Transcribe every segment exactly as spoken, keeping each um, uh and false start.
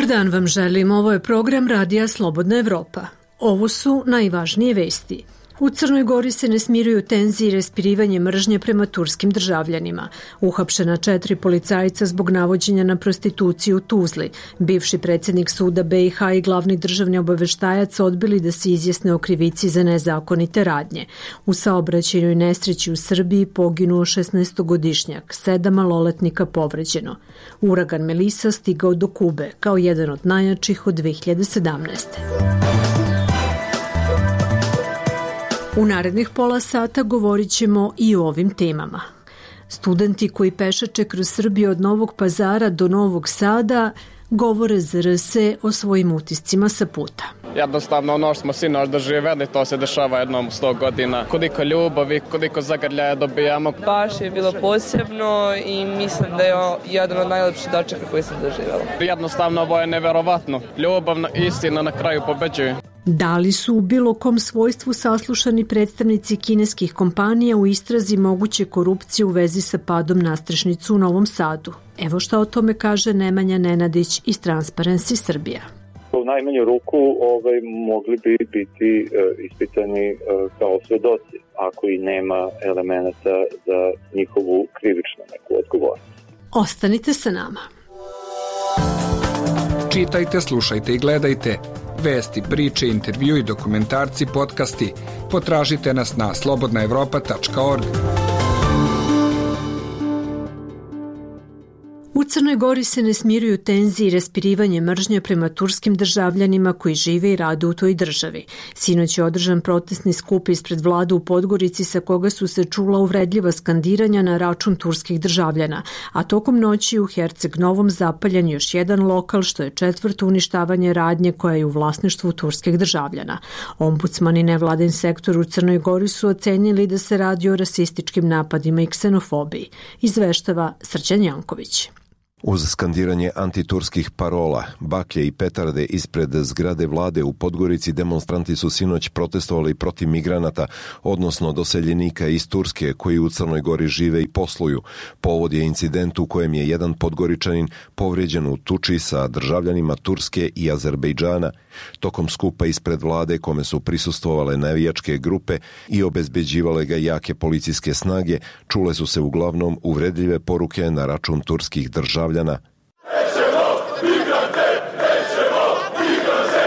dan vam želim, ovo je program Radija Slobodna Evropa. Ovo su najvažnije vesti. U Crnoj Gori se ne smiruju tenzije i raspirivanje mržnje prema turskim državljanima. Uhapšena četiri policajca zbog navođenja na prostituciju u Tuzli. Bivši predsjednik suda B i H i glavni državni obaveštajac odbili da se izjasne o krivici za nezakonite radnje. U saobraćajnoj nesreći u Srbiji poginuo šesnaestogodišnjak, sedam maloletnika povređeno. Uragan Melisa stigao do Kube kao jedan od najjačih od dve hiljade sedamnaeste. U narednih pola sata govorit ćemo i o ovim temama. Studenti koji pešače kroz Srbiju od Novog Pazara do Novog Sada govore za R S o svojim utiscima sa puta. Jednostavno ono što smo sinoć doživjeli, to se dešava jednom u sto godina. Koliko ljubavi, koliko zagrljaja dobijamo. Baš je bilo posebno i mislim da je jedan od najlepših dočeka koji sam doživjela. Jednostavno ovo je neverovatno. Ljubavna istina na kraju pobeđuje. Da li su u bilo kom svojstvu saslušani predstavnici kineskih kompanija u istrazi moguće korupcije u vezi sa padom nastrešnicu u Novom Sadu? Evo šta o tome kaže Nemanja Nenadić iz Transparency Srbija. U najmanju ruku ovaj, mogli bi biti e, ispitani e, kao svedoci, ako i nema elemenata za njihovu krivičnu neku odgovornost. Ostanite sa nama. Čitajte, slušajte i gledajte. Vesti, priče, intervju i dokumentarci, podcasti. Potražite nas na slobodna evropa tačka org. U Crnoj Gori se ne smiruju tenzije i raspirivanje mržnje prema turskim državljanima koji žive i rade u toj državi. Sinoć je održan protestni skup ispred vlade u Podgorici sa koga su se čula uvredljiva skandiranja na račun turskih državljana, a tokom noći u Herceg Novom zapaljen još jedan lokal što je četvrto uništavanje radnje koja je u vlasništvu turskih državljana. Ombudsman i nevladin sektor u Crnoj Gori su ocenili da se radi o rasističkim napadima i ksenofobiji, izveštava Srđan Janković. Uz skandiranje antiturskih parola, baklje i petarde ispred zgrade vlade u Podgorici demonstranti su sinoć protestovali protiv migranata, odnosno doseljenika iz Turske koji u Crnoj Gori žive i posluju. Povod je incident u kojem je jedan Podgoričanin povrijeđen u tuči sa državljanima Turske i Azerbejdžana. Tokom skupa ispred vlade kome su prisustvovale navijačke grupe i obezbeđivale ga jake policijske snage, čule su se uglavnom uvredljive poruke na račun turskih državljana. Nećemo migrante, nećemo migrante,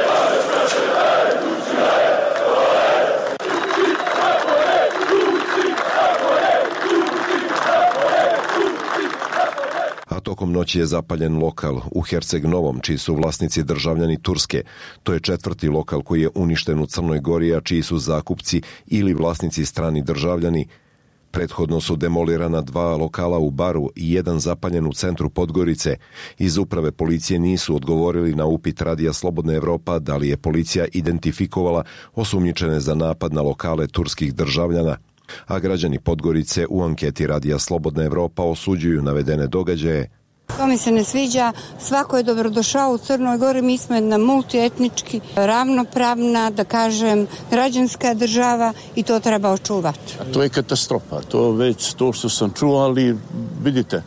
a tokom noći je zapaljen lokal u Herceg Novom, čiji su vlasnici državljani Turske. To je četvrti lokal koji je uništen u Crnoj Gori, a čiji su zakupci ili vlasnici strani državljani. Prethodno su demolirana dva lokala u Baru i jedan zapaljen u centru Podgorice. Iz uprave policije nisu odgovorili na upit Radija Slobodna Evropa da li je policija identifikovala osumnjičene za napad na lokale turskih državljana. A građani Podgorice u anketi Radija Slobodna Evropa osuđuju navedene događaje. To mi se ne sviđa, svako je dobrodošao u Crnoj Gori, mi smo jedna multietnički, ravnopravna, da kažem, građanska država i to treba očuvati. A to je katastrofa, to već to što sam čuo, ali vidite,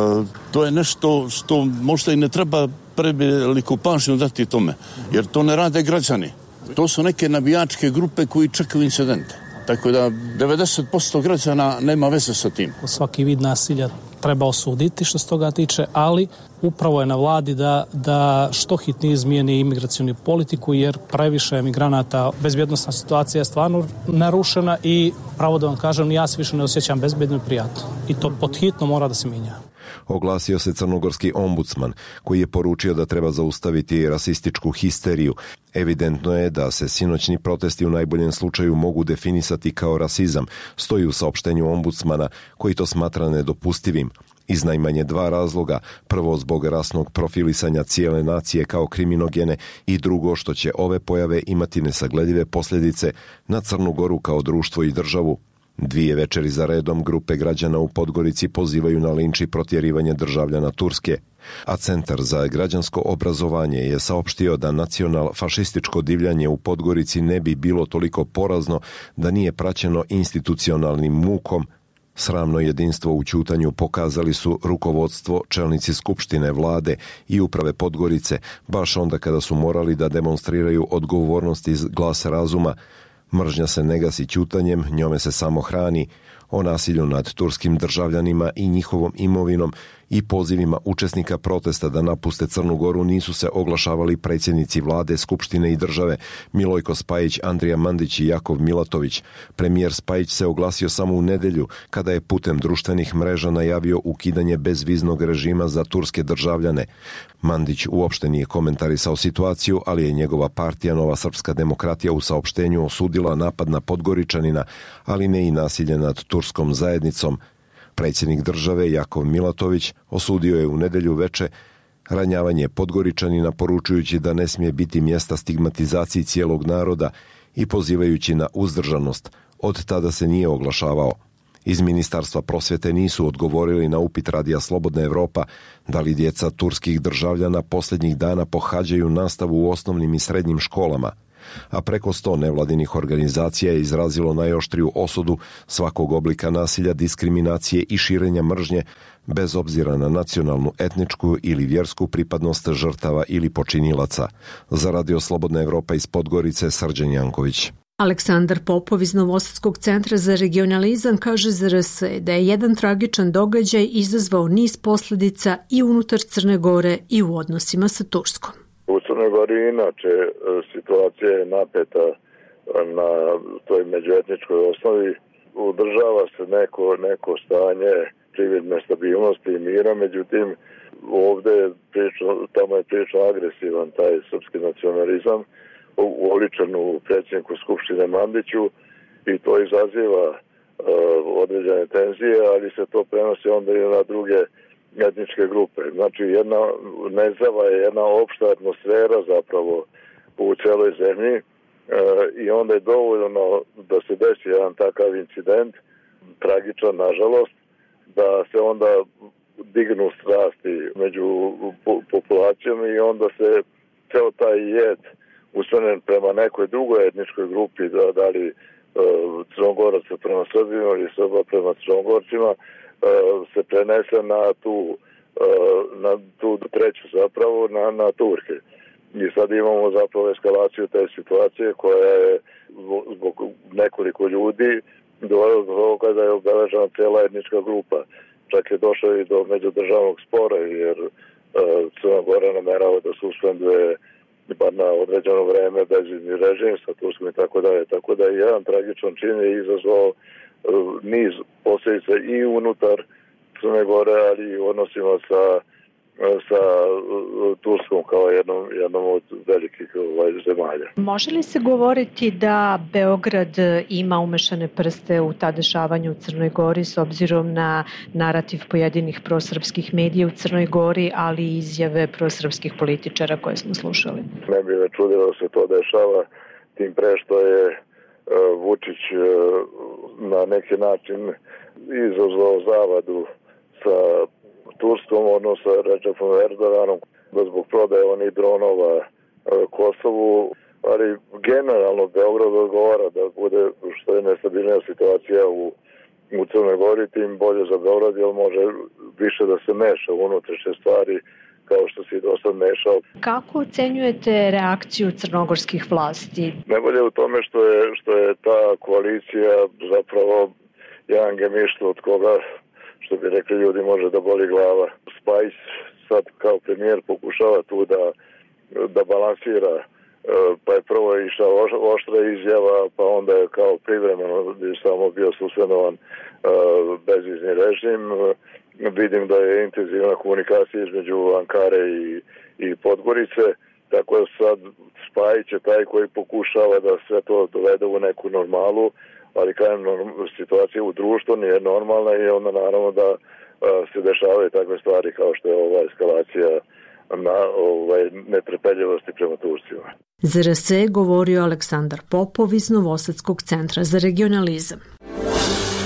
to je nešto što možda i ne treba preveliku pažnju dati tome, jer to ne rade građani. To su neke navijačke grupe koji čekaju incidente. Tako da devedeset posto građana nema veze sa tim. Svaki vid nasilja treba osuditi što se toga tiče, ali upravo je na vladi da, da što hitnije izmijeni imigracionu politiku, jer previše emigranata, bezbjednostna situacija je stvarno narušena i pravo da vam kažem, ja se više ne osjećam bezbjedno i prijatno. I to pod hitno mora da se mijenja. Oglasio se crnogorski ombudsman, koji je poručio da treba zaustaviti rasističku histeriju. Evidentno je da se sinoćni protesti u najboljem slučaju mogu definisati kao rasizam, stoji u saopštenju ombudsmana, koji to smatra nedopustivim. Iz najmanje dva razloga, prvo zbog rasnog profilisanja cijele nacije kao kriminogene i drugo što će ove pojave imati nesagledive posljedice na Crnu Goru kao društvo i državu. Dvije večeri za redom grupe građana u Podgorici pozivaju na linč i protjerivanje državljana Turske, a Centar za građansko obrazovanje je saopštio da nacional-fašističko divljanje u Podgorici ne bi bilo toliko porazno da nije praćeno institucionalnim mukom, Sramno jedinstvo u ćutanju pokazali su rukovodstvo, čelnici skupštine, vlade i uprave Podgorice, baš onda kada su morali da demonstriraju odgovornost iz glasa razuma. Mržnja se ne gasi ćutanjem, njome se samo hrani. O nasilju nad turskim državljanima i njihovom imovinom i pozivima učesnika protesta da napuste Crnu Goru nisu se oglašavali predsjednici vlade, skupštine i države Milojko Spajić, Andrija Mandić i Jakov Milatović. Premijer Spajić se oglasio samo u nedelju kada je putem društvenih mreža najavio ukidanje bezviznog režima za turske državljane. Mandić uopšte nije komentarisao situaciju, ali je njegova partija Nova srpska demokratija u saopštenju osudila napad na Podgoričanina, ali ne i nasilje nad turskom zajednicom. Predsjednik države Jakov Milatović osudio je u nedelju veče ranjavanje Podgoričanina, poručujući da ne smije biti mjesta stigmatizaciji cijelog naroda i pozivajući na uzdržanost. Od tada se nije oglašavao. Iz Ministarstva prosvjete nisu odgovorili na upit Radija Slobodna Evropa da li djeca turskih državljana posljednjih dana pohađaju nastavu u osnovnim i srednjim školama, a preko sto nevladinih organizacija je izrazilo najoštriju osudu svakog oblika nasilja, diskriminacije i širenja mržnje bez obzira na nacionalnu, etničku ili vjersku pripadnost žrtava ili počinilaca. Za Radio Slobodna Evropa iz Podgorice, Srđan Janković. Aleksandar Popov iz Novosadskog centra za regionalizam kaže za R S da je jedan tragičan događaj izazvao niz posljedica i unutar Crne Gore i u odnosima sa Turskom. U Crnoj Gori inače situacija je napeta na toj međuetničkoj osnovi. Udržava se neko, neko stanje prividne stabilnosti i mira, međutim ovdje je prilično, tamo je prilično agresivan taj srpski nacionalizam uoličen u predsjedniku Skupštine Mandiću i to izaziva uh, određene tenzije, ali se to prenosi onda i na druge etničke grupe. Znači jedna nezava je jedna opšta atmosfera zapravo u celoj zemlji e, i onda je dovoljno da se desi jedan takav incident, tragičan nažalost, da se onda dignu strasti među populacijom i onda se ceo taj jed usmjeren prema nekoj drugoj etničkoj grupi, da, da li e, Crnogoraca prema Srbima ili Srba prema Crnogorcima, se prenese na tu, na tu treću zapravo, na, na Turke. I sad imamo zapravo eskalaciju te situacije koja je zbog nekoliko ljudi dovela do toga kada je obeležena cijela etnička grupa. Čak je došlo i do međudržavnog spora jer Crna Gora namerava da suspenduje bar na određeno vreme bezvizni režim sa Turskom i tako dalje. Tako da je jedan tragičan čin je izazvao niz posljedica i unutar Crne Gore, ali i u odnosima sa, sa Turskom kao jednom, jednom od velikih ovaj, zemalja. Može li se govoriti da Beograd ima umešane prste u ta dešavanja u Crnoj Gori s obzirom na narativ pojedinih prosrpskih medija u Crnoj Gori, ali i izjave prosrpskih političara koje smo slušali? Ne bi me čudilo da se to dešava, tim pre što je Vučić na neki način izazvao zavadu sa Turskom, odnosno sa Recepom Erdoganom, da zbog prodaje onih dronova Kosovu, ali generalno Beograd odgovara da bude što je nestabilnija situacija u, u Crnoj Gori, tim bolje za Beograd, jer može više da se meša u unutrašnje stvari kao što se i dosad mešao. Kako ocenjujete reakciju crnogorskih vlasti? Najbolje u tome što je, što je ta koalicija zapravo jedan gemišt od koga, što bi rekli ljudi, može da boli glava. Spajić sad kao premijer pokušava tu da, da balansira, pa je prvo išao oštra izjava, pa onda je kao privremeno samo bio suspenovan bezvizni režim. Vidim da je intenzivna komunikacija između Ankare i, i Podgorice, tako da sad Spajić je taj koji pokušava da sve to dovede u neku normalu, ali kajem situacija u društvu nije normalna i onda naravno da a, se dešavaju takve stvari kao što je ova eskalacija na ovaj, netrpeljivosti prema Turcima. Za R S E govorio Aleksandar Popov iz Novosadskog centra za regionalizam.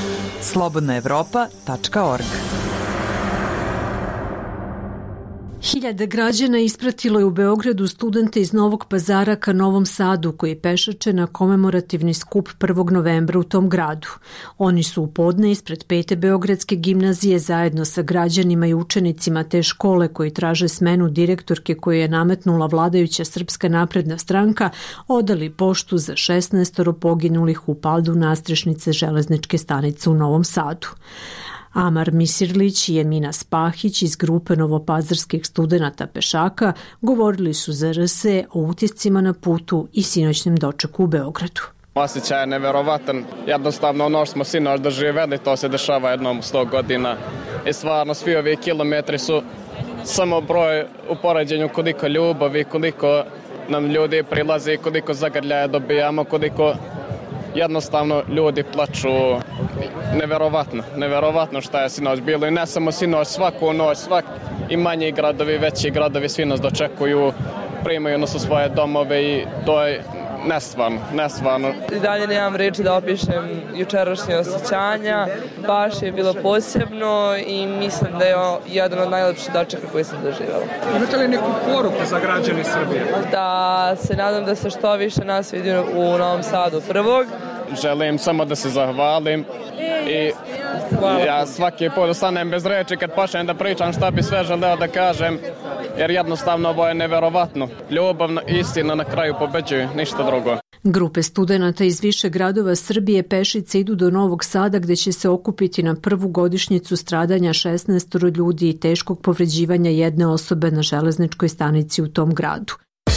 slobodna evropa tačka org Hiljade građana ispratilo je u Beogradu studente iz Novog Pazara ka Novom Sadu koji pešače na komemorativni skup prvog novembra u tom gradu. Oni su u podne ispred pete Beogradske gimnazije zajedno sa građanima i učenicima te škole koji traže smenu direktorke koju je nametnula vladajuća Srpska napredna stranka odali poštu za šesnaestoro poginulih u padu nadstrešnice železničke stanice u Novom Sadu. Amar Misirlić i Emina Spahić iz grupe novopazarskih studenata pešaka govorili su za R S o utiscima na putu i sinoćnem dočeku u Beogradu. Osjećaj je neverovatan. Jednostavno ono što smo sinoć doživjeli, to se dešava jednom sto godina. I stvarno svi ovi kilometri su samo broj u poređenju koliko ljubavi, koliko nam ljudi prilazi, koliko zagrljaja dobijamo, koliko jednostavno ljudi plaču. Neverovatno, neverovatno šta je sinoć bilo i ne samo sinoć, svaku noć, svak i manji gradovi, veći gradovi, svi nas dočekuju, primaju nas u svoje domove i to je nestvarno, nestvarno. I dalje nemam reči da opišem jučerašnje osjećanja, baš je bilo posebno i mislim da je jedan od najlepših dočeka koji sam doživjela. Imate li neku poruku za građane Srbije? Da se nadam da se što više nas vidi u Novom Sadu prvog. Želim samo da se zahvalim i ja svaki put ostanem bez reči kad počnem da pričam šta bi sve želeo da kažem, jer jednostavno ovo je neverovatno. Ljubav, istina na kraju pobeđuje, ništa drugo. Grupe studenata iz više gradova Srbije pešice idu do Novog Sada gde će se okupiti na prvu godišnjicu stradanja šesnaestoro ljudi i teškog povređivanja jedne osobe na železničkoj stanici u tom gradu.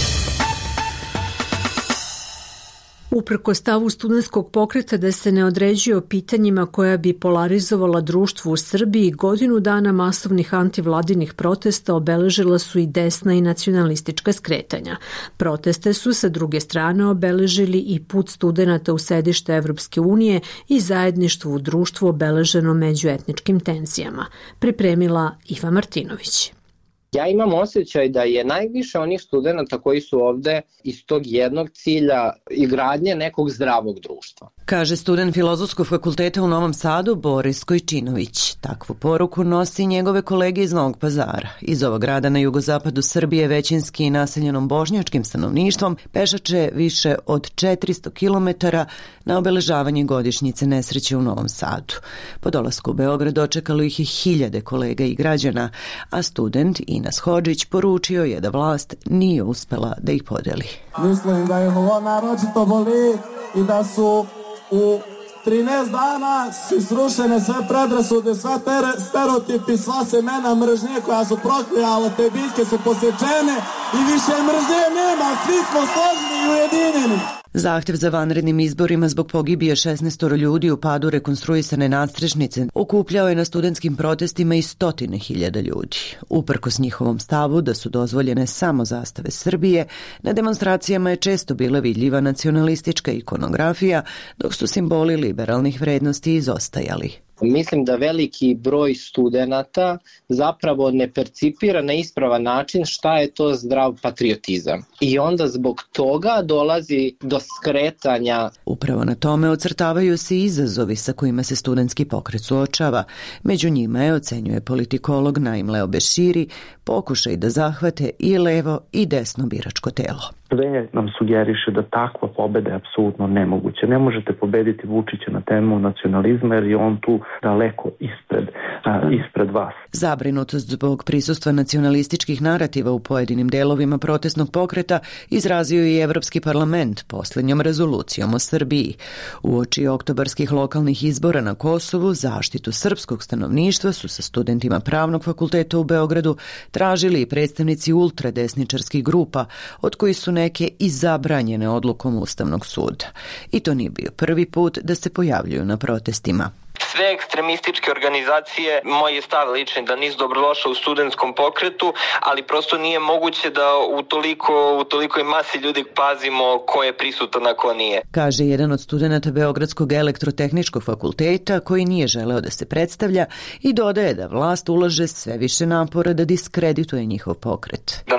Uprko stavu studentskog pokreta da se ne određuje o pitanjima koja bi polarizovala društvo u Srbiji, godinu dana masovnih antivladinih protesta obeležila su i desna i nacionalistička skretanja. Proteste su sa druge strane obeležili i put studenata u sedište Evropske unije i zajedništvo u društvu obeleženo međuetničkim tenzijama. Pripremila Iva Martinović. Ja imam osjećaj da je najviše onih studenta koji su ovde iz tog jednog cilja i gradnje nekog zdravog društva. Kaže student Filozofskog fakulteta u Novom Sadu Boris Kojčinović. Takvu poruku nosi njegove kolege iz Novog Pazara. Iz ovog grada na jugozapadu Srbije, većinski i naseljenom bošnjačkim stanovništvom, pešače više od četiristo kilometara na obeležavanje godišnjice nesreće u Novom Sadu. Po dolasku u Beograd dočekalo ih i hiljade kolega i građana, a student Inas Hodžić poručio je da vlast nije uspela da ih podeli. Mislim da ih ovo naročito boli i da su u trinaest dana su srušene sve predrasude, sve stereotipi, sva semena mržnje koja su proklijala, te biljke su posječene i više mržnje nema, svi smo složni i ujedinjeni. Zahtev za vanrednim izborima zbog pogibije šesnaestoro ljudi u padu rekonstruisane nadstrešnice okupljao je na studentskim protestima i stotine hiljada ljudi. Uprkos njihovom stavu da su dozvoljene samo zastave Srbije, na demonstracijama je često bila vidljiva nacionalistička ikonografija, dok su simboli liberalnih vrednosti izostajali. Mislim da veliki broj studenata zapravo ne percipira na ispravan način šta je to zdrav patriotizam. I onda zbog toga dolazi do skretanja. Upravo na tome ocrtavaju se izazovi sa kojima se studentski pokret suočava. Među njima je, ocenjuje politikolog Naim Leo Beširi, pokušaj da zahvate i levo i desno biračko telo. Sve nam sugeriše da takva pobeda je apsolutno nemoguća. Ne možete pobediti Vučića na temu nacionalizma jer je on tu daleko ispred, a, ispred vas. Zabrinutost zbog prisustva nacionalističkih narativa u pojedinim delovima protestnog pokreta izrazio i Evropski parlament posljednjom rezolucijom o Srbiji. Uoči oktobarskih lokalnih izbora na Kosovu, zaštitu srpskog stanovništva su sa studentima Pravnog fakulteta u Beogradu tražili i predstavnici ultradesničarskih grupa, od kojih su neke i zabranjene odlukom Ustavnog suda. I to nije bio prvi put da se pojavljuju na protestima. Sve ekstremističke organizacije, moj je stav lični da nisu dobrodošle u studentskom pokretu, ali prosto nije moguće da u toliko, u tolikoj masi ljudi pazimo ko je prisutan, a ko nije. Kaže jedan od studenata Beogradskog elektrotehničkog fakulteta koji nije želeo da se predstavlja i dodaje da vlast ulaže sve više napora da diskredituje njihov pokret. Da nas predstavlja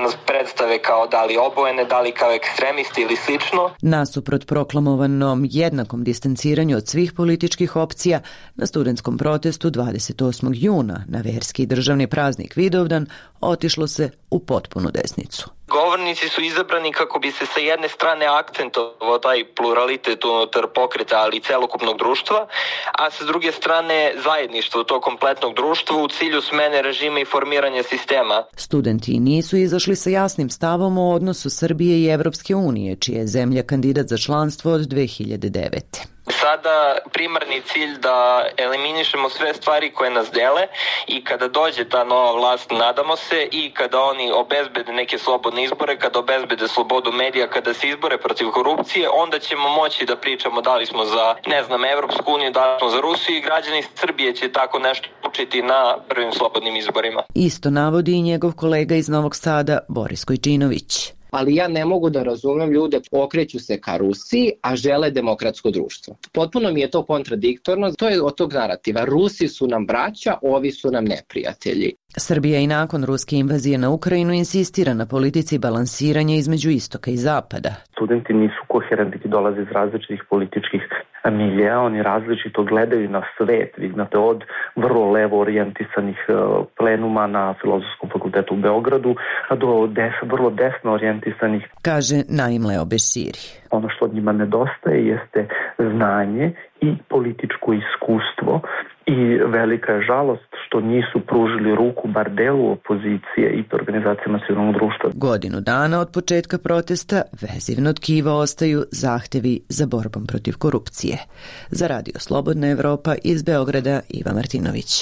predstave kao da li obojene, da li kao ekstremisti ili slično. Nasuprot proklamovanom jednakom distanciranju od svih političkih opcija, na studentskom protestu dvadeset osmog juna na verski i državni praznik Vidovdan otišlo se u potpunu desnicu. Govornici su izabrani kako bi se sa jedne strane akcentovao taj pluralitet unutar pokreta, ali i celokupnog društva, a sa druge strane zajedništvo tog kompletnog društva u cilju smene režima i formiranja sistema. Studenti nisu izašli sa jasnim stavom o odnosu Srbije i Evropske unije, čija je zemlja kandidat za članstvo od dve hiljade devete. Sada primarni cilj da eliminišemo sve stvari koje nas dele i kada dođe ta nova vlast, nadamo se, i kada oni obezbede neke slobodne izbore, kada obezbede slobodu medija, kada se izbore protiv korupcije, onda ćemo moći da pričamo da li smo za, ne znam, Evropsku uniju, da li smo za Rusiju, i građani Srbije će tako nešto učiti na prvim slobodnim izborima. Isto navodi i njegov kolega iz Novog Sada, Boris Kojčinović. Ali ja ne mogu da razumem ljude, okreću se ka Rusiji, a žele demokratsko društvo. Potpuno mi je to kontradiktorno, to je od tog narativa. Rusi su nam braća, ovi su nam neprijatelji. Srbija i nakon ruske invazije na Ukrajinu insistira na politici balansiranja između istoka i zapada. Studenti nisu koherentni, dolaze iz različitih političkih miljeja, oni različito gledaju na svet. Vi znate, od vrlo levo orijentisanih plenuma na Filozofskom fakultetu u Beogradu do des, vrlo desno orijentisanih. Kaže Naim Leo Beširi. Ono što od njima nedostaje jeste znanje i političko iskustvo, i velika je žalost što nisu pružili ruku bar delu opozicije i organizacijama civilnog društva. Godinu dana od početka protesta vezivno tkivo ostaju zahtevi za borbom protiv korupcije. Za Radio Slobodna Evropa iz Beograda, Iva Martinović.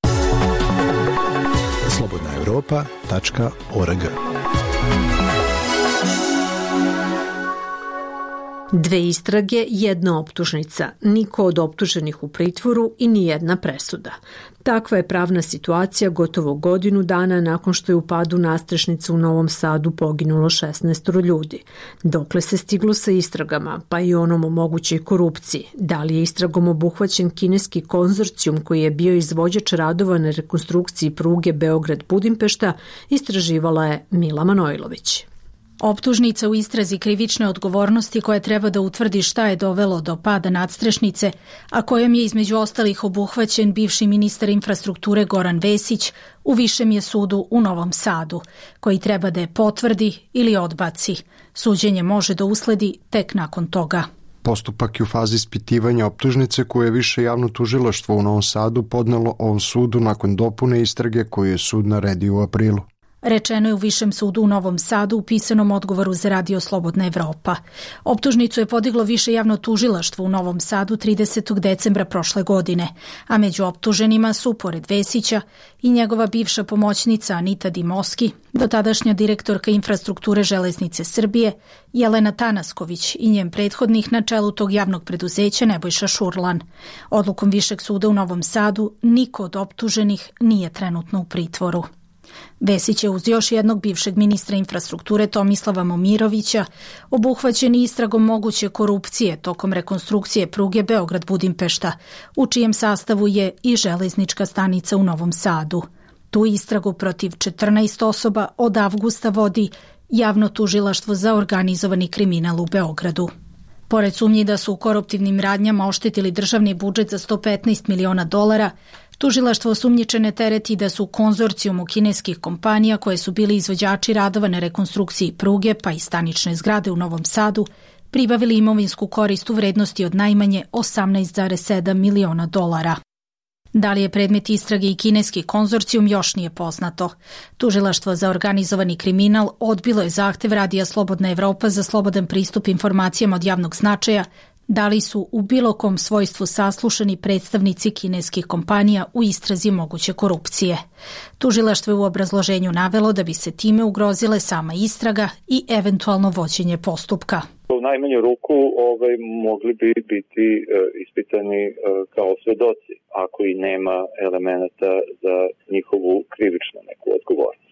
slobodna evropa tačka org. Dve istrage, jedna optužnica, niko od optuženih u pritvoru i ni jedna presuda. Takva je pravna situacija gotovo godinu dana nakon što je u padu nastrešnice u Novom Sadu poginulo šesnaest ljudi. Dokle se stiglo sa istragama, pa i onom o mogućoj korupciji? Da li je istragom obuhvaćen kineski konzorcijum koji je bio izvođač radova na rekonstrukciji pruge Beograd-Budimpešta, istraživala je Mila Manojlović. Optužnica u istrazi krivične odgovornosti koja treba da utvrdi šta je dovelo do pada nadstrešnice, a kojom je između ostalih obuhvaćen bivši ministar infrastrukture Goran Vesić, u Višem je sudu u Novom Sadu, koji treba da je potvrdi ili odbaci. Suđenje može da usledi tek nakon toga. Postupak je u fazi ispitivanja optužnice koje je Više javno tužilaštvo u Novom Sadu podnelo ovom sudu nakon dopune istrage koju je sud naredio u aprilu. Rečeno je u Višem sudu u Novom Sadu u pisanom odgovoru za Radio Slobodna Evropa. Optužnicu je podiglo Više javno tužilaštvo u Novom Sadu tridesetog decembra prošle godine, a među optuženima su, pored Vesića, i njegova bivša pomoćnica Anita Dimoski, dotadašnja direktorka infrastrukture Železnice Srbije, Jelena Tanasković i njen prethodnik na čelu tog javnog preduzeća Nebojša Šurlan. Odlukom Višeg suda u Novom Sadu niko od optuženih nije trenutno u pritvoru. Vesić je uz još jednog bivšeg ministra infrastrukture Tomislava Momirovića obuhvaćen istragom moguće korupcije tokom rekonstrukcije pruge Beograd-Budimpešta, u čijem sastavu je i železnička stanica u Novom Sadu. Tu istragu protiv četrnaest osoba od avgusta vodi Javno tužilaštvo za organizovani kriminal u Beogradu. Pored sumnji da su u koruptivnim radnjama oštetili državni budžet za sto petnaest miliona dolara, tužilaštvo osumnjičene tereti da su konzorcijumu kineskih kompanija koje su bili izvođači radova na rekonstrukciji pruge pa i stanične zgrade u Novom Sadu pribavili imovinsku korist u vrednosti od najmanje osamnaest zarez sedam miliona dolara. Da li je predmet istrage i kineski konzorcijum još nije poznato. Tužilaštvo za organizovani kriminal odbilo je zahtev Radija Slobodna Evropa za slobodan pristup informacijama od javnog značaja, da li su u bilo kom svojstvu saslušani predstavnici kineskih kompanija u istrazi moguće korupcije. Tužilaštvo je u obrazloženju navelo da bi se time ugrozile sama istraga i eventualno vođenje postupka. U najmanju ruku ovaj, mogli bi biti e, ispitani e, kao svedoci, ako i nema elemenata za njihovu krivičnu neku odgovornost.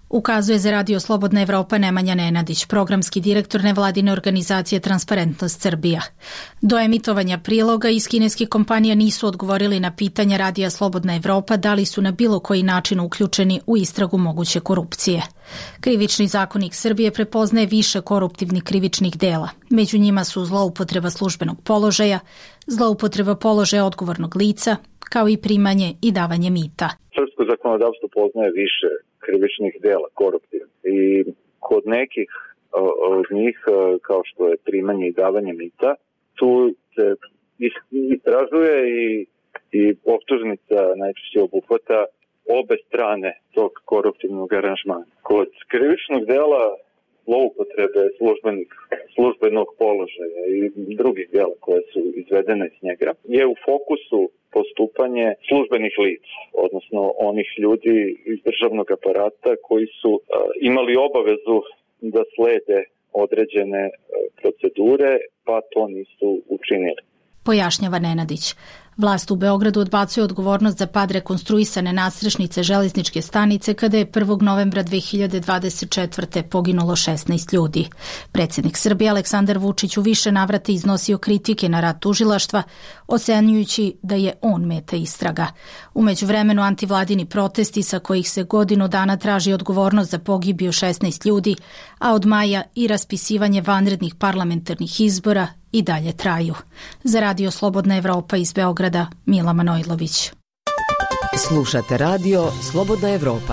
Ukazuje za Radio Slobodna Evropa Nemanja Nenadić, programski direktor nevladine organizacije Transparentnost Srbija. Do emitovanja priloga iz kineskih kompanija nisu odgovorili na pitanja Radija Slobodna Evropa da li su na bilo koji način uključeni u istragu moguće korupcije. Krivični zakonik Srbije prepoznaje više koruptivnih krivičnih dela. Među njima su zloupotreba službenog položaja, zloupotreba položaja odgovornog lica, kao i primanje i davanje mita. Srpsko zakonodavstvo poznaje više krivičnih dela, koruptivnih. I kod nekih od njih, kao što je primanje i davanje mita, tu se istražuje i, i optužnica najčešće obuhvata obe strane tog koruptivnog aranžmana. Kod krivičnog dela zloupotrebe službenih, službenog položaja i drugih dela koje su izvedene iz njega je u fokusu postupanje službenih lica, odnosno onih ljudi iz državnog aparata koji su uh, imali obavezu da slede određene uh, procedure, pa to nisu učinili. Pojašnjava Nenadić. Vlast u Beogradu odbacuje odgovornost za pad rekonstruisane nadstrešnice železničke stanice kada je prvog novembra dve hiljade dvadeset četvrte poginulo šesnaest ljudi. Predsjednik Srbije Aleksandar Vučić u više navrata iznosio kritike na rad tužilaštva, ocenjujući da je on meta istraga. U međuvremenu antivladini protesti sa kojih se godinu dana traži odgovornost za pogibiju šesnaest ljudi, a od maja i raspisivanje vanrednih parlamentarnih izbora i dalje traju. Za Radio Slobodna Evropa iz Beograda, Mila Manojlović. Slušate Radio Slobodna Evropa.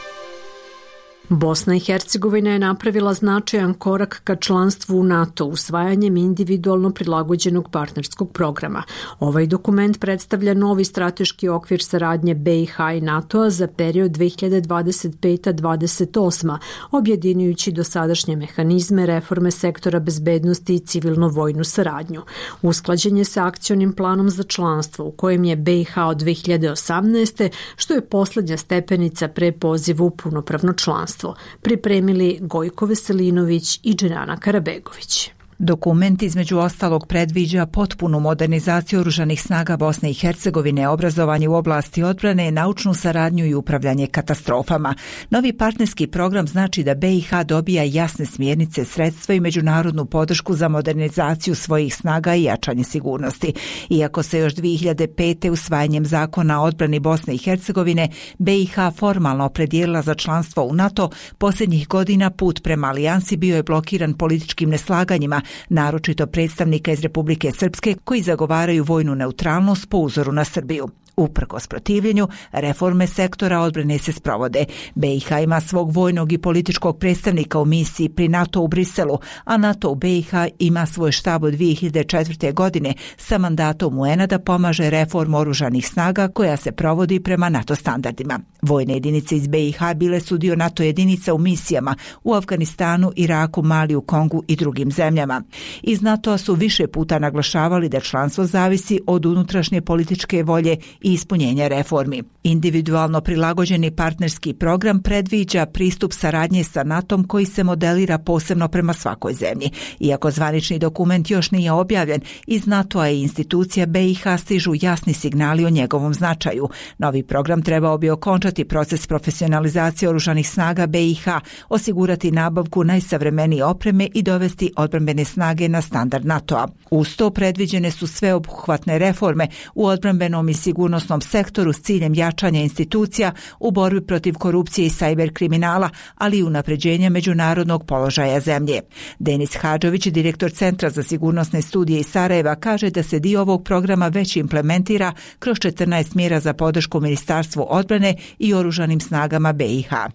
Bosna i Hercegovina je napravila značajan korak ka članstvu u NATO usvajanjem individualno prilagođenog partnerskog programa. Ovaj dokument predstavlja novi strateški okvir saradnje B i H i NATO-a za period dve hiljade dvadeset peta do dvadeset osma, objedinjujući dosadašnje mehanizme reforme sektora bezbednosti i civilno-vojnu saradnju. Usklađen je sa akcionim planom za članstvo u kojem je B i H od dve hiljade osamnaeste, što je poslednja stepenica pre poziva u punopravno članstvo. Pripremili Gojko Veselinović i Dženana Karabegović. Dokument između ostalog predviđa potpunu modernizaciju oružanih snaga Bosne i Hercegovine, obrazovanje u oblasti odbrane, naučnu saradnju i upravljanje katastrofama. Novi partnerski program znači da B i H dobija jasne smjernice, sredstva i međunarodnu podršku za modernizaciju svojih snaga i jačanje sigurnosti. Iako se još dve hiljade pete usvajanjem zakona o odbrani Bosne i Hercegovine B i H formalno opredijelila za članstvo u NATO, posljednjih godina put prema alijansi bio je blokiran političkim neslaganjima, naročito predstavnika iz Republike Srpske koji zagovaraju vojnu neutralnost po uzoru na Srbiju. Uprkos protivljenju, reforme sektora odbrane se sprovode. B i H ima svog vojnog i političkog predstavnika u misiji pri NATO u Briselu, a NATO u B i H ima svoj štab od dve hiljade četvrte. godine sa mandatom U N-a da pomaže reformu oružanih snaga koja se provodi prema NATO standardima. Vojne jedinice iz B i H bile su dio NATO jedinica u misijama u Afganistanu, Iraku, Maliju, Kongu i drugim zemljama. Iz NATO-a su više puta naglašavali da članstvo zavisi od unutrašnje političke volje i ispunjenja reformi. Individualno prilagođeni partnerski program predviđa pristup saradnje sa NATO-om koji se modelira posebno prema svakoj zemlji. Iako zvanični dokument još nije objavljen, iz NATO-a i institucija B i H stižu jasni signali o njegovom značaju. Novi program trebao bi okončati proces profesionalizacije oružanih snaga B i H, osigurati nabavku najsavremenije opreme i dovesti odbrambene snage na standard NATO-a. Uz to predviđene su sveobuhvatne reforme u odbrambenom i sigurnosnom sektoru s ciljem jačanja institucija u borbi protiv korupcije i sajber kriminala, ali i unapređenja međunarodnog položaja zemlje. Denis Hadžović, direktor Centra za sigurnosne studije iz Sarajeva, kaže da se dio ovog programa već implementira kroz četrnaest mjera za podršku Ministarstvu odbrane i oružanim snagama B i H.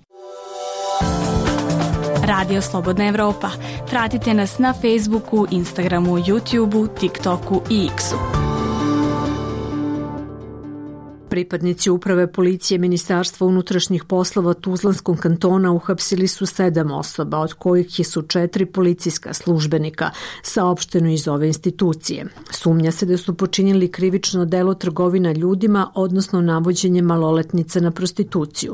Radio Slobodna Evropa. Pratite nas na Facebooku, Instagramu, YouTubeu, TikToku i X-u. Pripadnici uprave policije Ministarstva unutrašnjih poslova Tuzlanskog kantona uhapsili su sedam osoba, od kojih su četiri policijska službenika, saopšteno iz ove institucije. Sumnja se da su počinili krivično delo trgovina ljudima, odnosno navođenje maloletnica na prostituciju.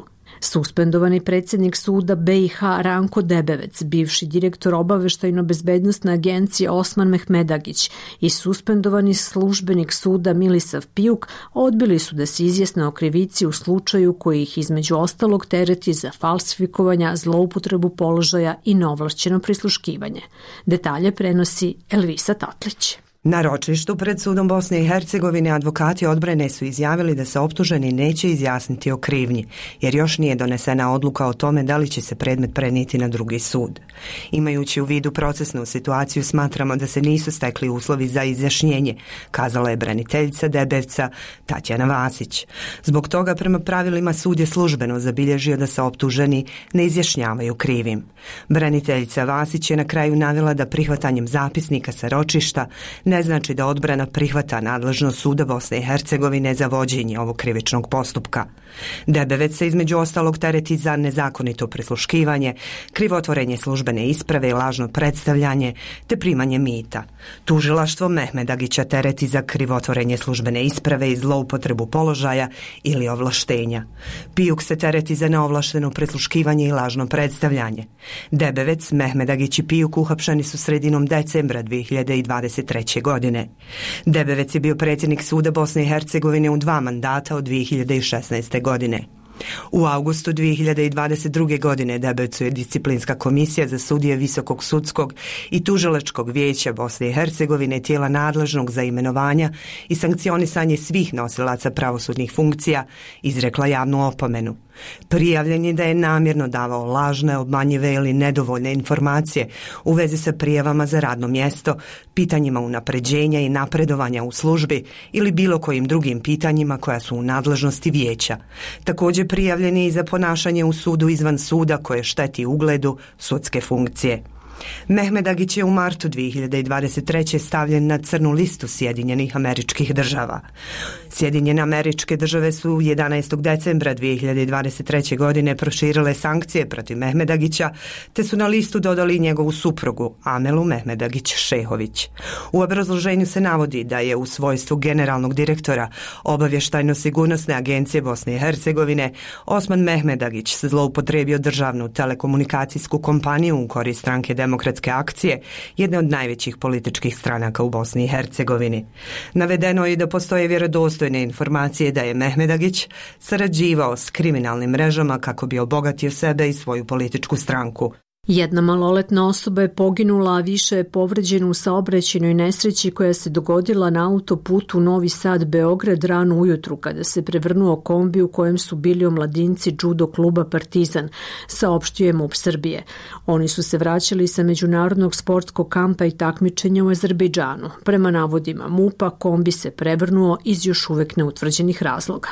Suspendovani predsjednik suda B i H Ranko Debevec, bivši direktor obaveštajno-bezbednostne agencije Osman Mehmedagić i suspendovani službenik suda Milisav Pijuk odbili su da se izjasne o krivici u slučaju koji ih između ostalog tereti za falsifikovanja, zloupotrebu položaja i neovlašćeno prisluškivanje. Detalje prenosi Elvisa Tatlić. Na ročištu pred sudom Bosne i Hercegovine advokati odbrane su izjavili da se optuženi neće izjasniti o krivnji, jer još nije donesena odluka o tome da li će se predmet prenijeti na drugi sud. Imajući u vidu procesnu situaciju, smatramo da se nisu stekli uslovi za izjašnjenje, kazala je braniteljica Debevca Tatjana Vasić. Zbog toga, prema pravilima, sud je službeno zabilježio da se optuženi ne izjašnjavaju krivim. Braniteljica Vasić je na kraju navela da prihvatanjem zapisnika sa ročišta ne znači da odbrana prihvata nadležnost suda Bosne i Hercegovine za vođenje ovog krivičnog postupka. Debevec se između ostalog tereti za nezakonito prisluškivanje, krivotvorenje službene isprave i lažno predstavljanje te primanje mita. Tužilaštvo Mehmedagića tereti za krivotvorenje službene isprave i zloupotrebu položaja ili ovlaštenja. Pijuk se tereti za neovlašteno prisluškivanje i lažno predstavljanje. Debevec, Mehmedagić i Pijuk uhapšeni su sredinom decembra dvije hiljade dvadeset treće. godine. Debevec je bio predsjednik suda Bosne i Hercegovine u dva mandata od dvije hiljade šesnaeste. godine. U avgustu dvije hiljade dvadeset druge. godine Debevcu je disciplinska komisija za sudije Visokog sudskog i tužilačkog vijeća Bosne i Hercegovine, tijela nadležnog za imenovanja i sankcionisanje svih nosilaca pravosudnih funkcija, izrekla javnu opomenu. Prijavljen je da je namjerno davao lažne, obmanjive ili nedovoljne informacije u vezi sa prijavama za radno mjesto, pitanjima unapređenja i napredovanja u službi ili bilo kojim drugim pitanjima koja su u nadležnosti vijeća. Također prijavljen je i za ponašanje u sudu izvan suda koje šteti ugledu sudske funkcije. Mehmedagić je u martu dvije hiljade dvadeset treće. stavljen na crnu listu Sjedinjenih Američkih Država. Sjedinjene Američke Države su jedanaestog decembra dvije hiljade dvadeset treće. godine proširile sankcije protiv Mehmedagića, te su na listu dodali njegovu suprugu Amelu Mehmedagić-Šehović. U obrazloženju se navodi da je u svojstvu generalnog direktora Obavještajno-sigurnosne agencije Bosne i Hercegovine Osman Mehmedagić zloupotrebio državnu telekomunikacijsku kompaniju u korist stranke Demokratske akcije, jedne od najvećih političkih stranaka u Bosni i Hercegovini. Navedeno je da postoje vjerodostojne informacije da je Mehmedagić sarađivao s kriminalnim mrežama kako bi obogatio sebe i svoju političku stranku. Jedna maloletna osoba je poginula, a više je povređena u saobraćajnoj nesreći koja se dogodila na autoputu Novi Sad-Beograd rano ujutru kada se prevrnuo kombi u kojem su bili omladinci judo kluba Partizan, saopštio MUP Srbije. Oni su se vraćali sa međunarodnog sportskog kampa i takmičenja u Azerbejdžanu. Prema navodima MUP-a, kombi se prevrnuo iz još uvek neutvrđenih razloga.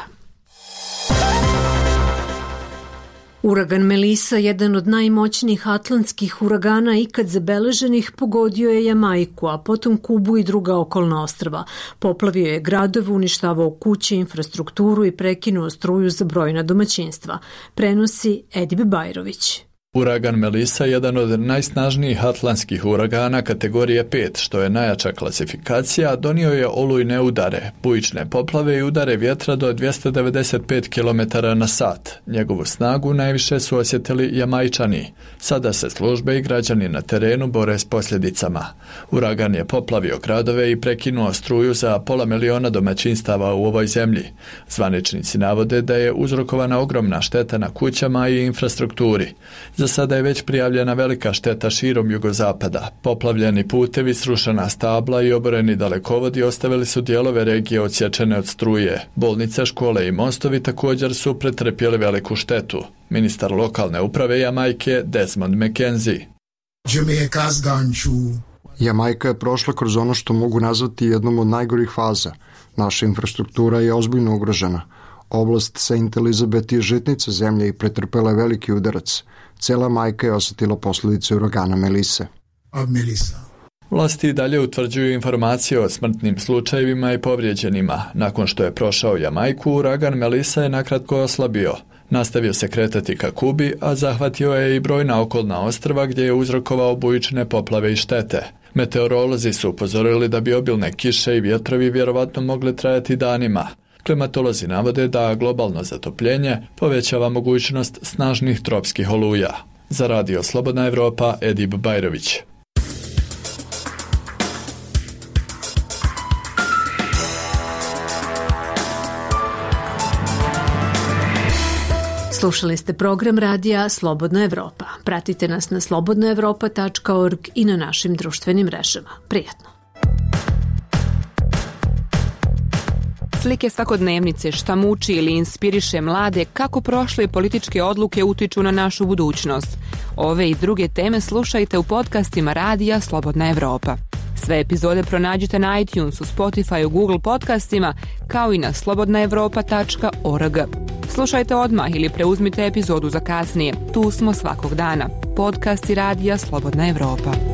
Uragan Melissa, jedan od najmoćnijih atlantskih uragana ikad zabeleženih, pogodio je Jamajku, a potom Kubu i druga okolna ostrva. Poplavio je gradove, uništavao kuće, infrastrukturu i prekinuo struju za brojna domaćinstva. Prenosi Edip Bajrović. Uragan Melissa je jedan od najsnažnijih atlantskih uragana kategorije pet, što je najjača klasifikacija, donio je olujne udare, bujične poplave i udare vjetra do dvjesto devedeset pet kilometara na sat. Njegovu snagu najviše su osjetili Jamajčani. Sada se službe i građani na terenu bore s posljedicama. Uragan je poplavio gradove i prekinuo struju za pola miliona domaćinstava u ovoj zemlji. Zvaničnici navode da je uzrokovana ogromna šteta na kućama i infrastrukturi. Za sada je već prijavljena velika šteta širom jugozapada. Poplavljeni putevi, srušena stabla i oboreni dalekovodi ostavili su dijelove regije odsječene od struje. Bolnice, škole i mostovi također su pretrpjeli veliku štetu. Ministar lokalne uprave Jamajke Desmond McKenzie. Jamajka je prošla kroz ono što mogu nazvati jednom od najgorih faza. Naša infrastruktura je ozbiljno ugrožena. Oblast Saint Elizabeth je žitnica zemlje i pretrpela je veliki udarac. Cela Majka je osjetila posljedice uragana Melisse. Vlasti i dalje utvrđuju informacije o smrtnim slučajevima i povrijeđenima. Nakon što je prošao Jamajku, uragan Melissa je nakratko oslabio. Nastavio se kretati ka Kubi, a zahvatio je i brojna okolna ostrva gdje je uzrokovao bujične poplave i štete. Meteorolozi su upozorili da bi obilne kiše i vjetrovi vjerovatno mogli trajati danima. Klimatolozi navode da globalno zatopljenje povećava mogućnost snažnih tropskih oluja. Za Radio Slobodna Evropa, Edib Bajrović. Slušali ste program radija Slobodna Evropa. Pratite nas na slobodna evropa tačka org i na našim društvenim mrežama. Prijatno. Slike svakodnevnice, šta muči ili inspiriše mlade, kako prošle političke odluke utiču na našu budućnost. Ove i druge teme slušajte u podcastima radija Slobodna Evropa. Sve epizode pronađite na iTunesu, Spotifyu, Google podcastima, kao i na slobodna evropa tačka org. Slušajte odmah ili preuzmite epizodu za kasnije. Tu smo svakog dana. Podcast i radija Slobodna Evropa.